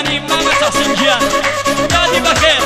میوانی مامە تەحسین گیان یادی بەخێر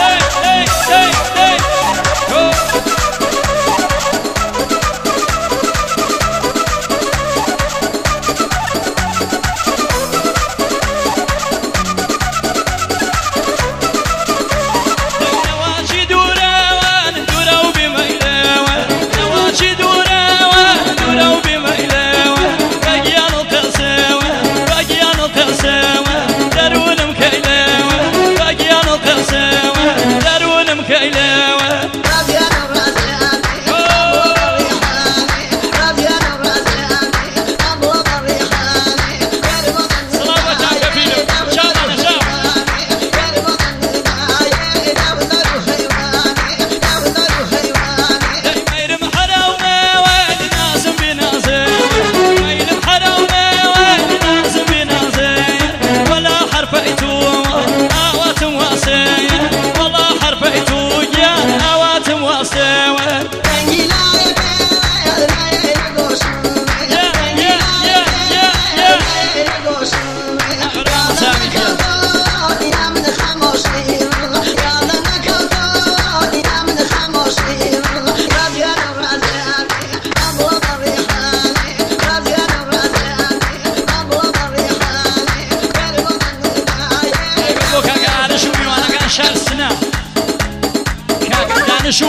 دانشو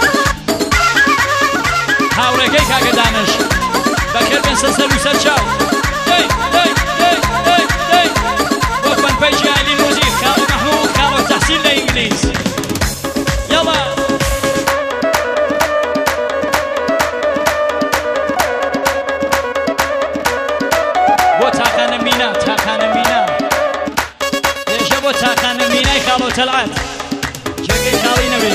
هاوڕێکەی کاکە دانش بەکەر بێن سەر و سەر چاو وەک بەنپەیجی عەلی نووزی کاڵ مەحموود کاڵ تەحسین لە ئینگلیز یەڵا بۆ تاقانە مینا لێژە بۆ تاقانە مینای کاڵ و تەلعات جێگەی کاڵی نەبێ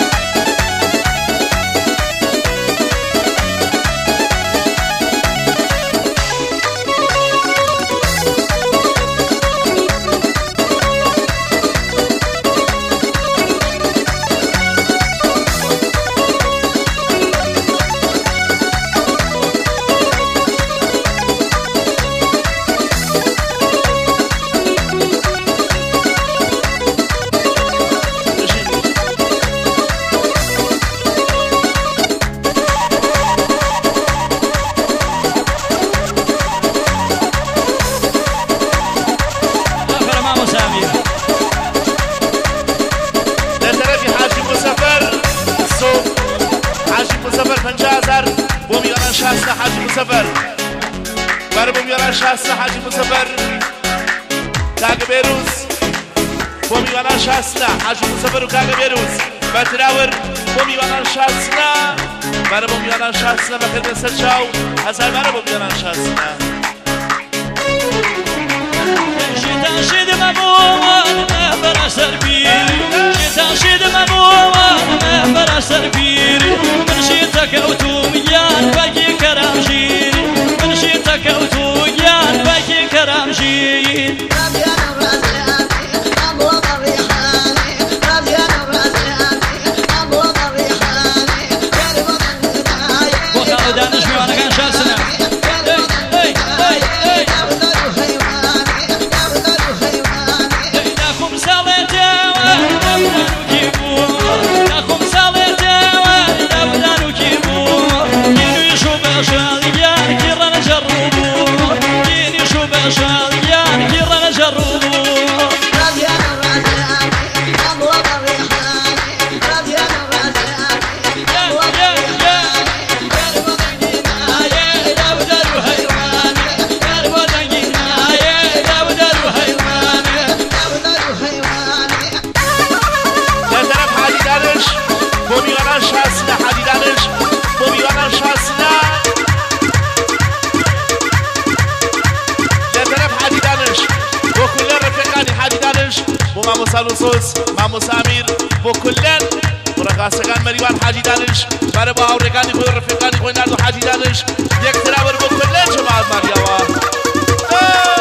حاجی مسافر برای بمیران شخص حاجی مسافر کاغ بیروز بمیران شخص حاجی مسافر و کاغ بیروز باتراور بمیران شخص برای بمیران شخص بخیر نسل شاو هزار برای بمیران شخص شد مموان برا سربیر شد مموان برا سربیر من شد كوتو ميان باقي كرام جيل من شد كوتو ميان باقي كرام جيل دانش میوانه كان شاسنا سالوسوس ماموس امیر با کلن رقاصگان مریوان حاجی دانش برای با آورگانی خوی رفیقانی خوی نردو حاجی دانش یک ترابر با کلن جماعت مریوا